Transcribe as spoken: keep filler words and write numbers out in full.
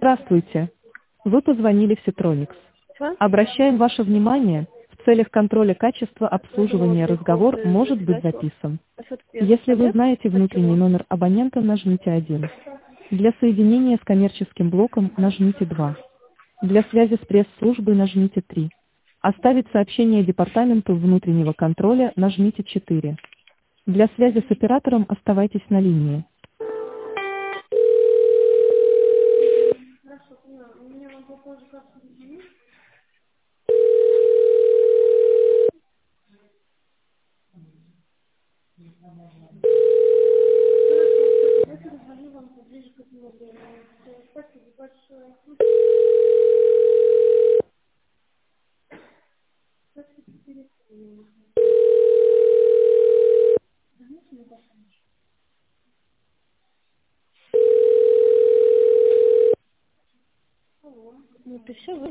Здравствуйте. Вы позвонили в Ситроникс. Что? Обращаем ваше внимание, в целях контроля качества Ну, обслуживания прикол, разговор ты может быть зачитать его. записан. А что ты Если вы нет? знаете А внутренний чего? номер абонента, нажмите один. Для соединения с коммерческим блоком нажмите два. Для связи с пресс-службой нажмите три. Оставить сообщение департаменту внутреннего контроля нажмите четыре. Для связи с оператором оставайтесь на линии. Ну, ты все